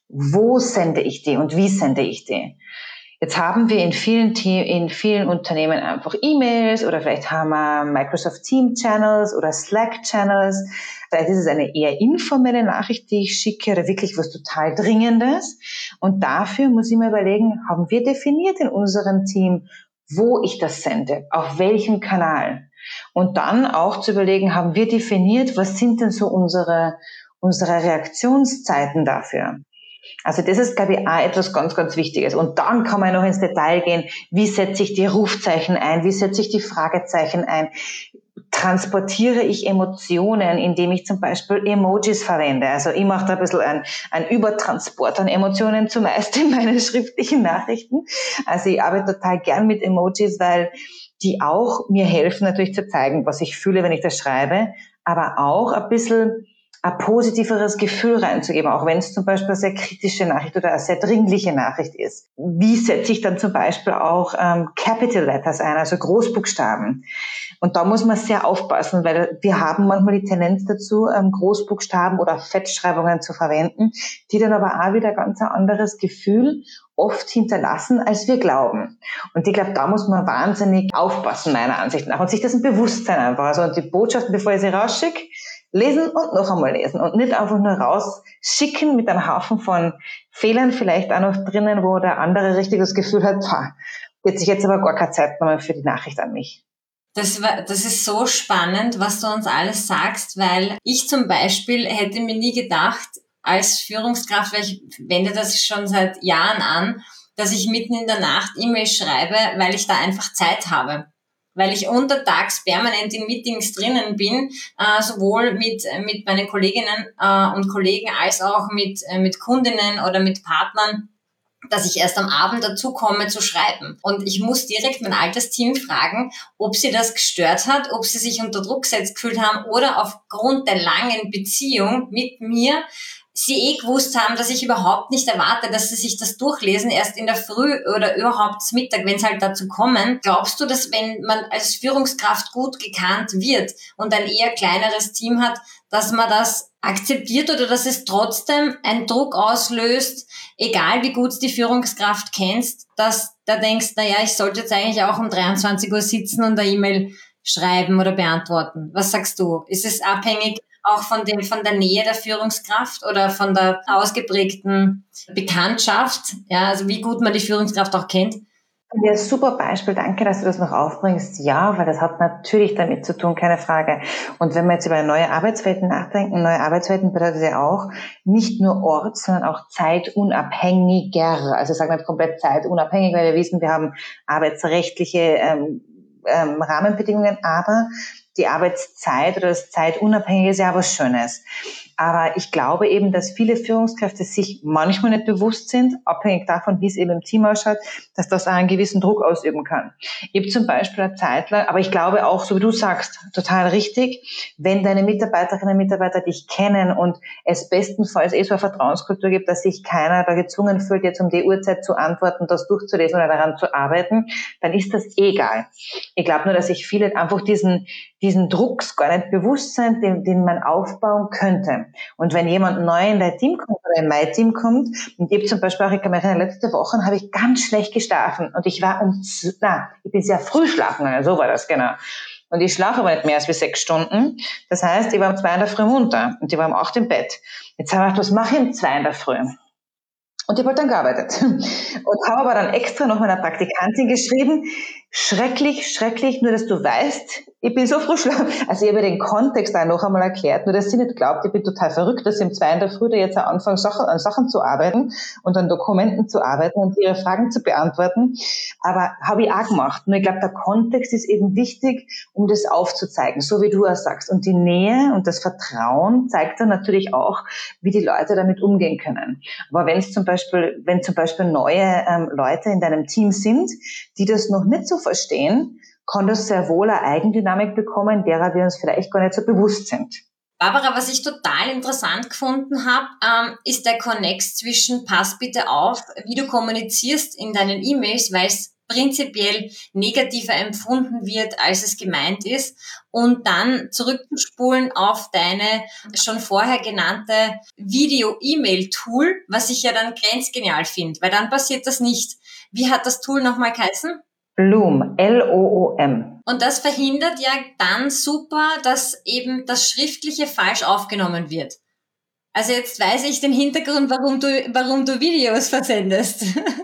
wo sende ich die und wie sende ich die? Jetzt haben wir in vielen Team, in vielen Unternehmen einfach E-Mails oder vielleicht haben wir Microsoft Teams Channels oder Slack Channels. Vielleicht ist es eine eher informelle Nachricht, die ich schicke oder wirklich was total Dringendes. Und dafür muss ich mir überlegen, haben wir definiert in unserem Team, wo ich das sende, auf welchem Kanal? Und dann auch zu überlegen, haben wir definiert, was sind denn so unsere, unsere Reaktionszeiten dafür? Also das ist, glaube ich, auch etwas ganz, ganz Wichtiges. Und dann kann man noch ins Detail gehen, wie setze ich die Rufzeichen ein, wie setze ich die Fragezeichen ein, transportiere ich Emotionen, indem ich zum Beispiel Emojis verwende. Also ich mache da ein bisschen einen, einen Übertransport an Emotionen zumeist in meinen schriftlichen Nachrichten. Also ich arbeite total gern mit Emojis, weil die auch mir helfen, natürlich zu zeigen, was ich fühle, wenn ich das schreibe, aber auch ein bisschen ein positiveres Gefühl reinzugeben, auch wenn es zum Beispiel eine sehr kritische Nachricht oder eine sehr dringliche Nachricht ist. Wie setze ich dann zum Beispiel auch ähm, Capital Letters ein, also Großbuchstaben? Und da muss man sehr aufpassen, weil wir haben manchmal die Tendenz dazu, ähm, Großbuchstaben oder Fettschreibungen zu verwenden, die dann aber auch wieder ganz ein anderes Gefühl oft hinterlassen, als wir glauben. Und ich glaube, da muss man wahnsinnig aufpassen, meiner Ansicht nach, und sich das ein Bewusstsein einfach, also die Botschaften, bevor ich sie rausschicke, lesen und noch einmal lesen und nicht einfach nur rausschicken mit einem Haufen von Fehlern vielleicht auch noch drinnen, wo der andere richtig das Gefühl hat, pah, jetzt sich jetzt aber gar keine Zeit mehr für die Nachricht an mich. Das, war, das ist so spannend, was du uns alles sagst, weil ich zum Beispiel hätte mir nie gedacht, als Führungskraft, weil ich wende das schon seit Jahren an, dass ich mitten in der Nacht E-Mails schreibe, weil ich da einfach Zeit habe. Weil ich untertags permanent in Meetings drinnen bin, äh, sowohl mit mit meinen Kolleginnen äh, und Kollegen als auch mit äh, mit Kundinnen oder mit Partnern, dass ich erst am Abend dazu komme zu schreiben. Und ich muss direkt mein altes Team fragen, ob sie das gestört hat, ob sie sich unter Druck gesetzt gefühlt haben oder aufgrund der langen Beziehung mit mir sie eh gewusst haben, dass ich überhaupt nicht erwarte, dass sie sich das durchlesen, erst in der Früh oder überhaupt zum Mittag, wenn es halt dazu kommen. Glaubst du, dass wenn man als Führungskraft gut gekannt wird und ein eher kleineres Team hat, dass man das akzeptiert oder dass es trotzdem einen Druck auslöst, egal wie gut die Führungskraft kennst, dass da denkst, naja, ich sollte jetzt eigentlich auch um dreiundzwanzig Uhr sitzen und eine E-Mail schreiben oder beantworten. Was sagst du? Ist es abhängig auch von dem, von der Nähe der Führungskraft oder von der ausgeprägten Bekanntschaft? Ja, also wie gut man die Führungskraft auch kennt? Ja, super Beispiel. Danke, dass du das noch aufbringst. Ja, weil das hat natürlich damit zu tun, keine Frage. Und wenn wir jetzt über neue Arbeitswelten nachdenken, neue Arbeitswelten bedeutet ja auch nicht nur Ort, sondern auch zeitunabhängiger. Also sagen wir nicht komplett zeitunabhängig, weil wir wissen, wir haben arbeitsrechtliche ähm, ähm, Rahmenbedingungen, aber die Arbeitszeit oder das Zeitunabhängige ist ja was Schönes. Aber ich glaube eben, dass viele Führungskräfte sich manchmal nicht bewusst sind, abhängig davon, wie es eben im Team ausschaut, dass das auch einen gewissen Druck ausüben kann. Ich habe zum Beispiel eine Zeit lang, aber ich glaube auch, so wie du sagst, total richtig, wenn deine Mitarbeiterinnen und Mitarbeiter dich kennen und es bestenfalls eh so eine Vertrauenskultur gibt, dass sich keiner da gezwungen fühlt, jetzt um die Uhrzeit zu antworten, das durchzulesen oder daran zu arbeiten, dann ist das egal. Ich glaube nur, dass sich viele einfach diesen diesen Drucks gar nicht bewusst sind, den, den man aufbauen könnte. Und wenn jemand neu in dein Team kommt oder in mein Team kommt, und ich habe zum Beispiel auch, ich kann mich erinnern, letzte Woche habe ich ganz schlecht geschlafen und ich war um, na, ich bin sehr früh schlafen gegangen, so war das, genau. Und ich schlafe aber nicht mehr als wie sechs Stunden. Das heißt, ich war um zwei in der Früh munter und ich war um acht im Bett. Jetzt habe ich gedacht, was mache ich um zwei in der Früh? Und ich habe halt dann gearbeitet. Und habe aber dann extra noch meiner Praktikantin geschrieben, schrecklich, schrecklich, nur dass du weißt, ich bin so früh schlafen. Also ich habe den Kontext auch noch einmal erklärt, nur dass sie nicht glaubt, ich bin total verrückt, dass ich um zwei in der Früh da jetzt anfange, an Sachen zu arbeiten und an Dokumenten zu arbeiten und ihre Fragen zu beantworten. Aber habe ich auch gemacht. Nur ich glaube, der Kontext ist eben wichtig, um das aufzuzeigen, so wie du auch sagst. Und die Nähe und das Vertrauen zeigt dann natürlich auch, wie die Leute damit umgehen können. Aber wenn es zum Beispiel, wenn zum Beispiel neue ähm, Leute in deinem Team sind, die das noch nicht so verstehen, kann das sehr wohl eine Eigendynamik bekommen, derer wir uns vielleicht gar nicht so bewusst sind. Barbara, was ich total interessant gefunden habe, ähm, ist der Konnex zwischen pass bitte auf, wie du kommunizierst in deinen E-Mails, weil es prinzipiell negativer empfunden wird, als es gemeint ist, und dann zurückzuspulen auf deine schon vorher genannte Video-E-Mail-Tool, was ich ja dann grenzgenial finde, weil dann passiert das nicht. Wie hat das Tool nochmal geheißen? Loom, L O O M. Und das verhindert ja dann super, dass eben das Schriftliche falsch aufgenommen wird. Also jetzt weiß ich den Hintergrund, warum du, warum du Videos versendest.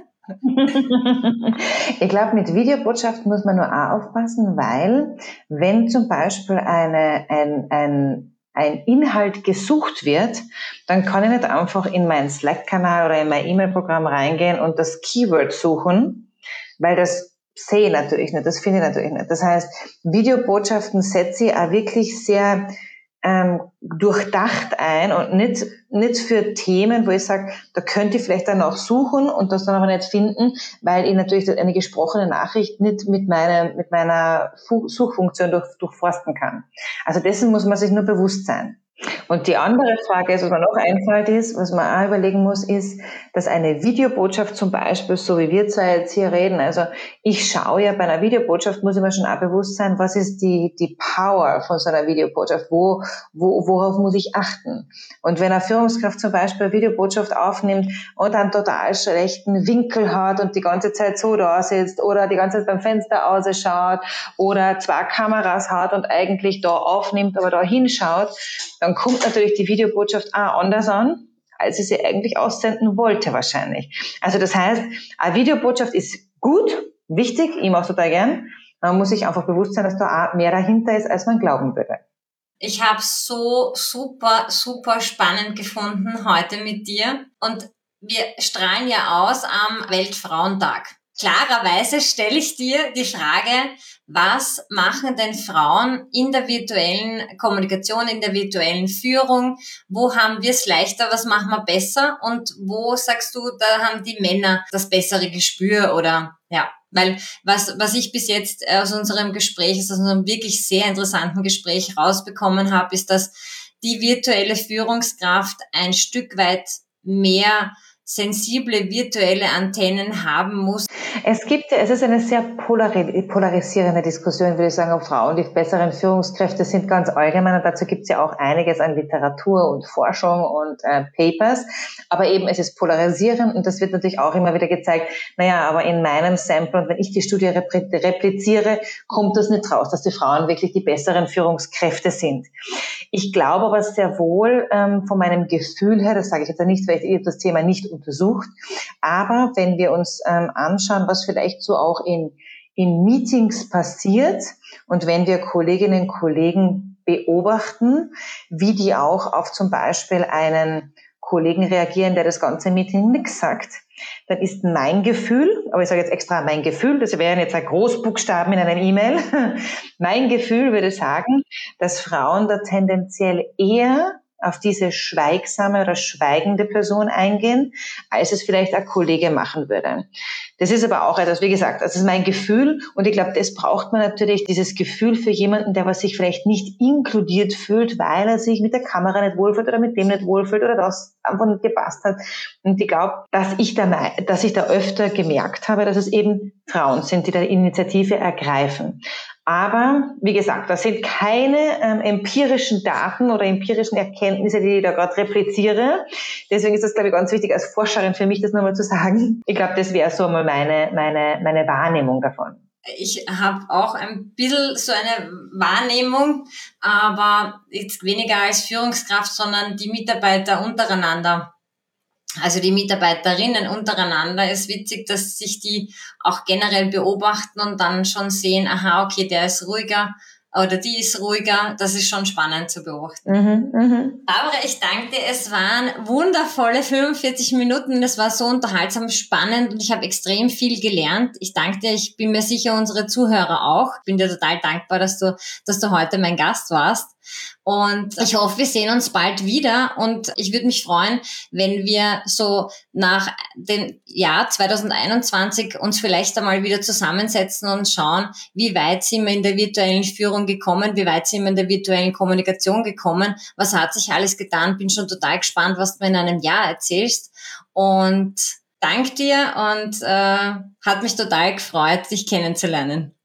Ich glaube, mit Videobotschaften muss man nur auch aufpassen, weil wenn zum Beispiel eine, ein, ein, ein Inhalt gesucht wird, dann kann ich nicht einfach in meinen Slack-Kanal oder in mein E-Mail-Programm reingehen und das Keyword suchen, weil das sehe ich natürlich nicht, das finde ich natürlich nicht. Das heißt, Videobotschaften setze ich auch wirklich sehr ähm, durchdacht ein und nicht nicht für Themen, wo ich sage, da könnte ich vielleicht dann auch suchen und das dann aber nicht finden, weil ich natürlich eine gesprochene Nachricht nicht mit meiner mit meiner Suchfunktion durch, durchforsten kann. Also dessen muss man sich nur bewusst sein. Und die andere Frage ist, was mir noch einfällt ist, was man auch überlegen muss, ist, dass eine Videobotschaft zum Beispiel, so wie wir zwei jetzt hier reden, also ich schaue ja bei einer Videobotschaft, muss ich mir schon auch bewusst sein, was ist die, die Power von so einer Videobotschaft, wo, wo, worauf muss ich achten? Und wenn eine Führungskraft zum Beispiel eine Videobotschaft aufnimmt und einen total schlechten Winkel hat und die ganze Zeit so da sitzt oder die ganze Zeit beim Fenster ausschaut oder zwei Kameras hat und eigentlich da aufnimmt, aber da hinschaut, dann kommt natürlich die Videobotschaft auch anders an, als ich sie eigentlich aussenden wollte wahrscheinlich. Also das heißt, eine Videobotschaft ist gut, wichtig, ich mache es total gern. Man muss sich einfach bewusst sein, dass da auch mehr dahinter ist, als man glauben würde. Ich habe so super, super spannend gefunden heute mit dir. Und wir strahlen ja aus am Weltfrauentag. Klarerweise stelle ich dir die Frage, was machen denn Frauen in der virtuellen Kommunikation, in der virtuellen Führung? Wo haben wir es leichter? Was machen wir besser? Und wo sagst du, da haben die Männer das bessere Gespür oder, ja, weil was, was ich bis jetzt aus unserem Gespräch, aus unserem wirklich sehr interessanten Gespräch rausbekommen habe, ist, dass die virtuelle Führungskraft ein Stück weit mehr sensible virtuelle Antennen haben muss? Es gibt, es ist eine sehr polari- polarisierende Diskussion, würde ich sagen, ob Frauen die besseren Führungskräfte sind, ganz allgemein. Und dazu gibt es ja auch einiges an Literatur und Forschung und äh, Papers. Aber eben, es ist polarisierend und das wird natürlich auch immer wieder gezeigt, naja, aber in meinem Sample und wenn ich die Studie repliziere, kommt das nicht raus, dass die Frauen wirklich die besseren Führungskräfte sind. Ich glaube aber sehr wohl ähm, von meinem Gefühl her, das sage ich jetzt nicht, weil ich das Thema nicht untersucht, aber wenn wir uns ähm, anschauen, was vielleicht so auch in, in Meetings passiert und wenn wir Kolleginnen und Kollegen beobachten, wie die auch auf zum Beispiel einen Kollegen reagieren, der das ganze Meeting nichts sagt, dann ist mein Gefühl, aber ich sage jetzt extra mein Gefühl, das wären jetzt ein Großbuchstaben in einer E-Mail, mein Gefühl würde sagen, dass Frauen da tendenziell eher auf diese schweigsame oder schweigende Person eingehen, als es vielleicht ein Kollege machen würde. Das ist aber auch etwas, wie gesagt, das ist mein Gefühl und ich glaube, das braucht man natürlich, dieses Gefühl für jemanden, der was sich vielleicht nicht inkludiert fühlt, weil er sich mit der Kamera nicht wohlfühlt oder mit dem nicht wohlfühlt oder das einfach nicht gepasst hat. Und ich glaube, dass ich da, dass ich da öfter gemerkt habe, dass es eben Frauen sind, die da Initiative ergreifen. Aber, wie gesagt, das sind keine ähm, empirischen Daten oder empirischen Erkenntnisse, die ich da gerade repliziere. Deswegen ist das, glaube ich, ganz wichtig als Forscherin für mich, das nochmal zu sagen. Ich glaube, das wäre so mal meine, meine, meine Wahrnehmung davon. Ich habe auch ein bisschen so eine Wahrnehmung, aber jetzt weniger als Führungskraft, sondern die Mitarbeiter untereinander. Also die Mitarbeiterinnen untereinander, ist witzig, dass sich die auch generell beobachten und dann schon sehen, aha, okay, der ist ruhiger oder die ist ruhiger. Das ist schon spannend zu beobachten. Mhm, mh. Barbara, ich danke dir. Es waren wundervolle fünfundvierzig Minuten. Es war so unterhaltsam, spannend und ich habe extrem viel gelernt. Ich danke dir. Ich bin mir sicher, unsere Zuhörer auch. Ich bin dir total dankbar, dass du, dass du heute mein Gast warst. Und ich hoffe, wir sehen uns bald wieder und ich würde mich freuen, wenn wir so nach dem Jahr zwanzig einundzwanzig uns vielleicht einmal wieder zusammensetzen und schauen, wie weit sind wir in der virtuellen Führung gekommen, wie weit sind wir in der virtuellen Kommunikation gekommen, was hat sich alles getan. Bin schon total gespannt, was du mir in einem Jahr erzählst und danke dir und äh, hat mich total gefreut, dich kennenzulernen.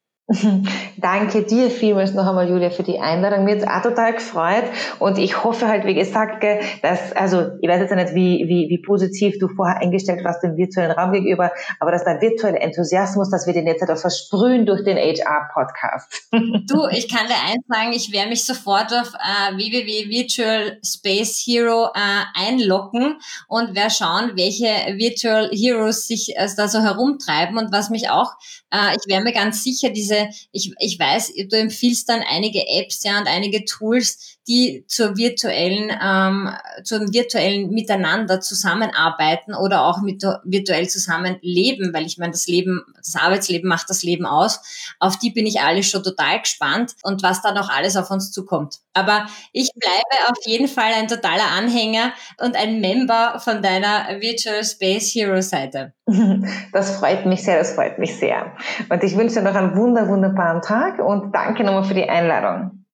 Danke dir vielmals noch einmal, Julia, für die Einladung. Mir hat es auch total gefreut und ich hoffe halt, wie gesagt, dass, also ich weiß jetzt nicht, wie, wie, wie positiv du vorher eingestellt warst dem virtuellen Raum gegenüber, aber dass der virtuelle Enthusiasmus, dass wir den jetzt halt auch versprühen durch den H R-Podcast. Du, ich kann dir eins sagen, ich werde mich sofort auf äh, w w w punkt virtual space hero äh, einloggen und werde schauen, welche Virtual Heroes sich äh, da so herumtreiben und was mich auch, äh, ich wäre mir ganz sicher, diese Ich, ich weiß, du empfiehlst dann einige Apps, ja, und einige Tools, die zur virtuellen, ähm, zum virtuellen Miteinander zusammenarbeiten oder auch mit virtuell zusammenleben, weil ich meine, das Leben, das Arbeitsleben macht das Leben aus. Auf die bin ich alle schon total gespannt und was da noch alles auf uns zukommt. Aber ich bleibe auf jeden Fall ein totaler Anhänger und ein Member von deiner Virtual Space Hero Seite. Das freut mich sehr, das freut mich sehr. Und ich wünsche dir noch einen wunder, wunderbaren Tag und danke nochmal für die Einladung.